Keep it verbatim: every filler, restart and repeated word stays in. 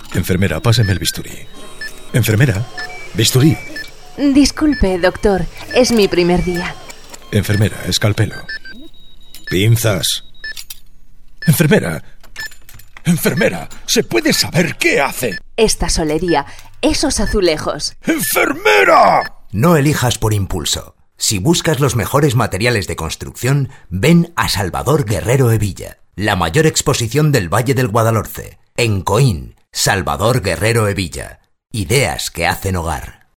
Enfermera, páseme el bisturí. Enfermera, bisturí. Disculpe, doctor, es mi primer día. Enfermera, escalpelo. Pinzas. Enfermera. Enfermera, ¿se puede saber qué hace? Esta solería, esos azulejos. ¡Enfermera! No elijas por impulso. Si buscas los mejores materiales de construcción, ven a Salvador Guerrero Hebilla, la mayor exposición del Valle del Guadalhorce. En Coín, Salvador Guerrero Hebilla. Ideas que hacen hogar.